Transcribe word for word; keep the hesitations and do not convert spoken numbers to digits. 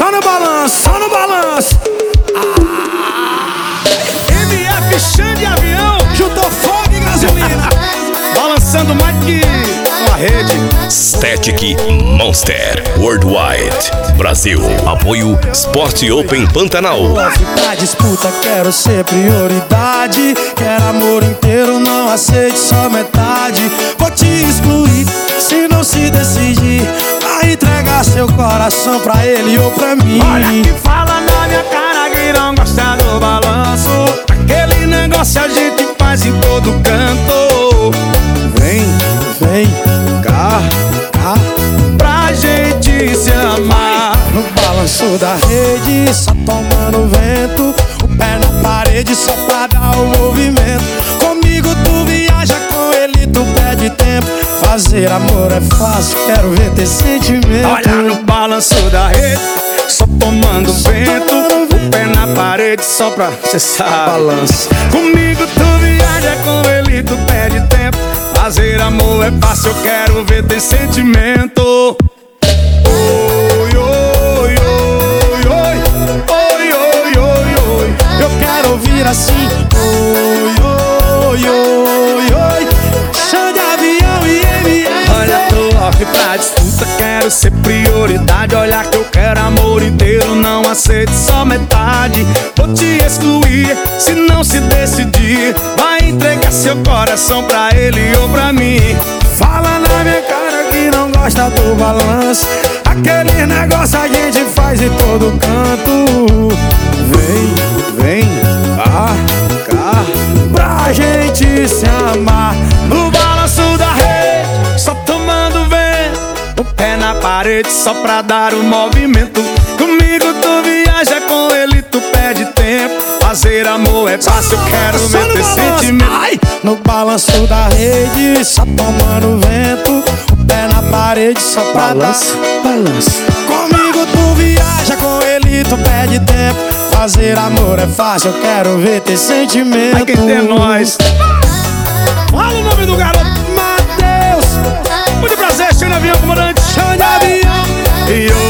Só no balanço, só no balanço. Ah. M F Xande Avião juntou fogo e gasolina, balançando mais que uma rede. Static Monster Worldwide Brasil. Apoio Sport Open Pantanal. Pra disputa quero ser prioridade. Quero amor inteiro, não aceite só metade. Vou te excluir se não se decidir. Vai entregar seu coração pra ele ou pra mim. Olha que fala na minha cara que não gosta do balanço. Aquele negócio a gente faz em todo canto. Vem, vem, cá, cá, pra gente se amar. no balanço da rede, só tomando vento. O pé na parede só pra dar o movimento. Comigo tu viaja, com ele tu perde tempo. Fazer amor é fácil, quero ver ter sentimento. Olha no balanço da rede, só tomando vento. O pé na parede só pra, cê sabe, balanço. Comigo tu viaja, com ele tu perde tempo. Fazer amor é fácil, eu quero ver ter sentimento. Oi, oi, oi, oi, oi, oi, oi, oi. Eu quero ouvir assim. Oi, oi, oi, oi. Xande Avião e M F. Olha, tô off pra disputa, quero ser prioridade. Olha que eu quero amor inteiro, não aceito só metade. Vou te excluir se não se decidir. Vai entregar seu coração pra ele ou pra mim. Fala na minha cara que não gosta do balanço. Aquele negócio a gente faz em todo canto. Vem, vem, cá, cá, pra gente se amar. No balanço da rede, só tomando vento. O pé na parede só pra dar o movimento. Comigo tu viaja, com ele tu perde tempo. Fazer amor é fácil, eu quero ver ter sentimento. Ai, no balanço da rede, só tomando vento. O pé na parede só pra Balanço, dar. balanço. Comigo tu viaja, com ele tu perde tempo. Fazer amor é fácil, eu quero ver ter sentimento. Ai, quem tem é nós. Fala o nome do garoto. Mateus, Muito prazer, Xande Avião, comandante. Xande Avião. E eu